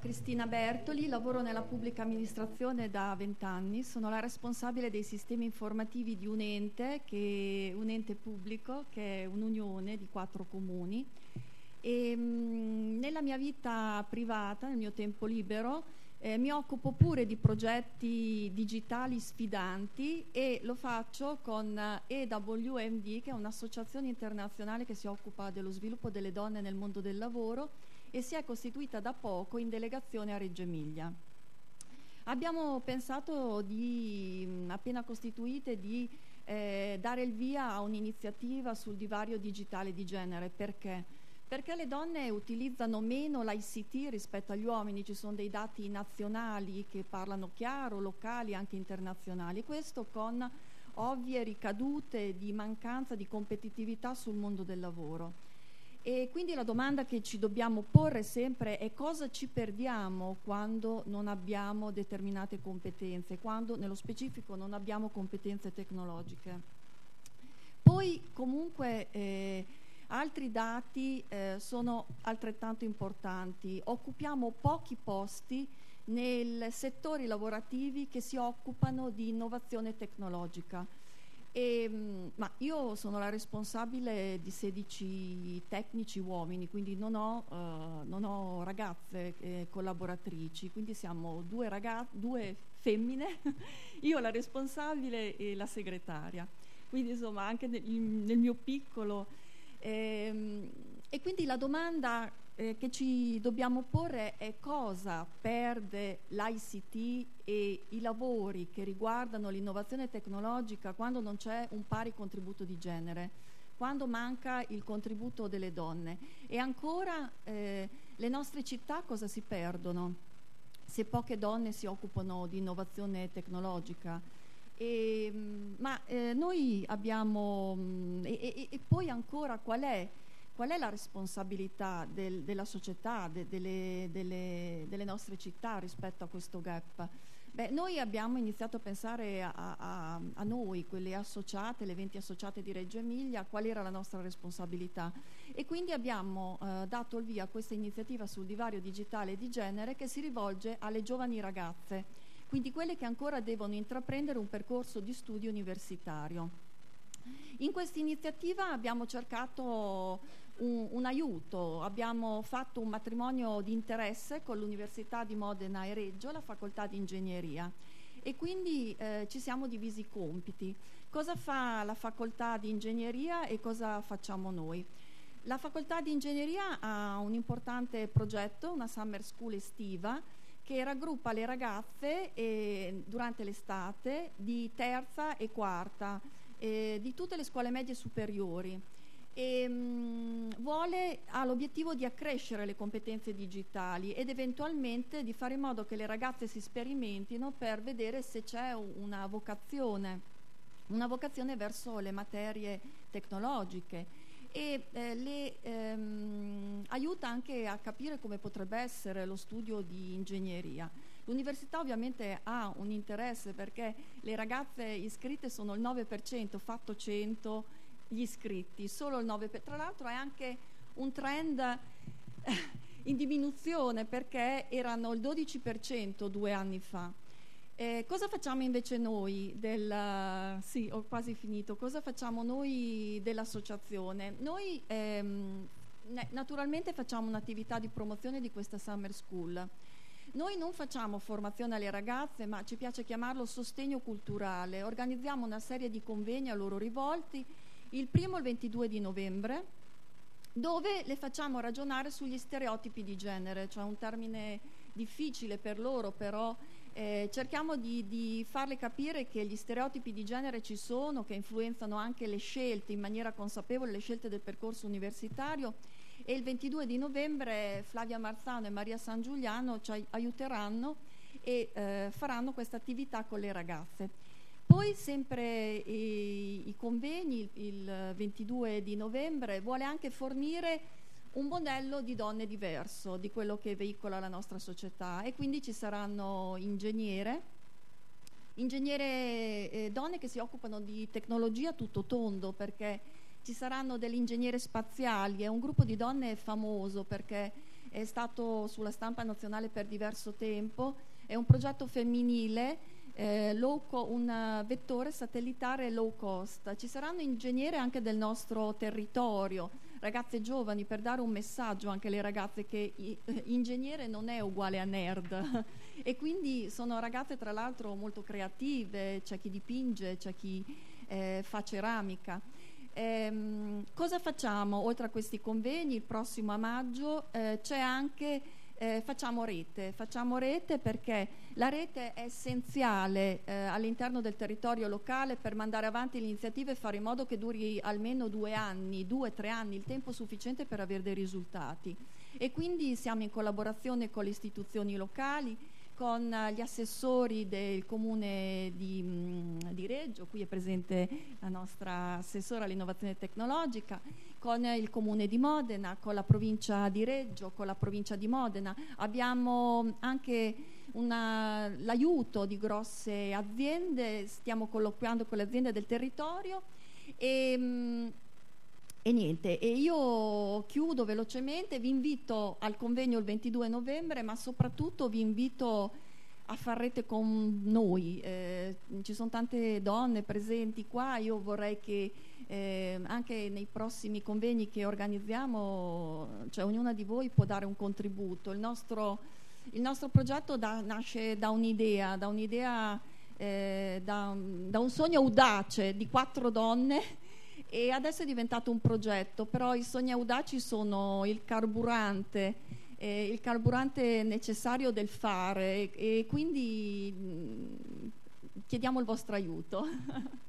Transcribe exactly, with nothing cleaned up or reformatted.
Cristina Bertoli, lavoro nella pubblica amministrazione da vent'anni, sono la responsabile dei sistemi informativi di un ente, che, un ente pubblico che è un'unione di quattro comuni e mh, nella mia vita privata, nel mio tempo libero, eh, mi occupo pure di progetti digitali sfidanti e lo faccio con E W M D, che è un'associazione internazionale che si occupa dello sviluppo delle donne nel mondo del lavoro e si è costituita da poco in delegazione a Reggio Emilia. Abbiamo pensato di, appena costituite, di eh, dare il via a un'iniziativa sul divario digitale di genere. Perché? Perché le donne utilizzano meno l'I C T rispetto agli uomini, ci sono dei dati nazionali che parlano chiaro, locali, anche internazionali, questo con ovvie ricadute di mancanza di competitività sul mondo del lavoro. E quindi la domanda che ci dobbiamo porre sempre è: cosa ci perdiamo quando non abbiamo determinate competenze, quando nello specifico non abbiamo competenze tecnologiche. Poi comunque eh, altri dati eh, sono altrettanto importanti. Occupiamo pochi posti nei settori lavorativi che si occupano di innovazione tecnologica. E, ma io sono la responsabile di sedici tecnici uomini, quindi non ho, uh, non ho ragazze eh, collaboratrici, quindi siamo due, ragazze, due femmine, io la responsabile e la segretaria, quindi insomma anche nel, nel mio piccolo. Ehm, e quindi la domanda eh, che ci dobbiamo porre è: cosa perde l'I C T e i lavori che riguardano l'innovazione tecnologica quando non c'è un pari contributo di genere, quando manca il contributo delle donne? E ancora eh, le nostre città cosa si perdono se poche donne si occupano di innovazione tecnologica? E, ma eh, noi abbiamo mh, e, e, e poi ancora qual è Qual è la responsabilità del, della società, de, delle, delle, delle nostre città rispetto a questo gap? Beh, noi abbiamo iniziato a pensare a, a, a noi, quelle associate, le venti associate di Reggio Emilia, qual era la nostra responsabilità. E quindi abbiamo eh, dato il via a questa iniziativa sul divario digitale di genere che si rivolge alle giovani ragazze, quindi quelle che ancora devono intraprendere un percorso di studio universitario. In questa iniziativa abbiamo cercato un, un aiuto, abbiamo fatto un matrimonio di interesse con l'Università di Modena e Reggio, la facoltà di ingegneria, e quindi eh, ci siamo divisi i compiti. Cosa fa la facoltà di ingegneria e cosa facciamo noi? La facoltà di ingegneria ha un importante progetto, una summer school estiva, che raggruppa le ragazze eh, durante l'estate di terza e quarta Eh, di tutte le scuole medie superiori e mh, vuole, ha l'obiettivo di accrescere le competenze digitali ed eventualmente di fare in modo che le ragazze si sperimentino per vedere se c'è una vocazione, una vocazione verso le materie tecnologiche e eh, le ehm, aiuta anche a capire come potrebbe essere lo studio di ingegneria. L'università ovviamente ha un interesse perché le ragazze iscritte sono il nove per cento, fatto cento gli iscritti, solo il nove per cento. Tra l'altro è anche un trend in diminuzione perché erano il dodici per cento due anni fa. Eh, cosa facciamo invece noi del, sì, ho quasi finito, cosa facciamo noi dell'associazione? Noi ehm, naturalmente facciamo un'attività di promozione di questa summer school. Noi non facciamo formazione alle ragazze, ma ci piace chiamarlo sostegno culturale. Organizziamo una serie di convegni a loro rivolti, il primo e il ventidue di novembre, dove le facciamo ragionare sugli stereotipi di genere, cioè un termine difficile per loro, però eh, cerchiamo di, di farle capire che gli stereotipi di genere ci sono, che influenzano anche le scelte in maniera consapevole, le scelte del percorso universitario. E il ventidue di novembre Flavia Marzano e Maria San Giuliano ci aiuteranno e eh, faranno questa attività con le ragazze. Poi sempre i, i convegni, il ventidue di novembre vuole anche fornire un modello di donne diverso di quello che veicola la nostra società e quindi ci saranno ingegnere, ingegnere eh, donne che si occupano di tecnologia tutto tondo, perché ci saranno delle ingegnere spaziali, è un gruppo di donne famoso perché è stato sulla stampa nazionale per diverso tempo, è un progetto femminile, eh, low co- un vettore satellitare low cost. Ci saranno ingegneri anche del nostro territorio, ragazze giovani, per dare un messaggio anche alle ragazze che i- ingegnere non è uguale a nerd e quindi sono ragazze tra l'altro molto creative, c'è chi dipinge, c'è chi eh, fa ceramica. Ehm, cosa facciamo oltre a questi convegni? Il prossimo a maggio eh, c'è anche eh, facciamo rete, facciamo rete perché la rete è essenziale eh, all'interno del territorio locale per mandare avanti l'iniziativa e fare in modo che duri almeno due anni, due, tre anni, il tempo sufficiente per avere dei risultati. E quindi siamo in collaborazione con le istituzioni locali, con gli assessori del comune di, di Reggio, qui è presente la nostra assessora all'innovazione tecnologica, con il comune di Modena, con la provincia di Reggio, con la provincia di Modena. Abbiamo anche una, l'aiuto di grosse aziende, stiamo colloquiando con le aziende del territorio e, e niente, e io chiudo velocemente, vi invito al convegno il ventidue novembre, ma soprattutto vi invito a far rete con noi, eh, ci sono tante donne presenti qua, io vorrei che eh, anche nei prossimi convegni che organizziamo, cioè ognuna di voi può dare un contributo. Il nostro, il nostro progetto da, nasce da un'idea, da un'idea, eh, da, da un sogno audace di quattro donne e adesso è diventato un progetto, però i sogni audaci sono il carburante, eh, il carburante necessario del fare e, e quindi mh, chiediamo il vostro aiuto.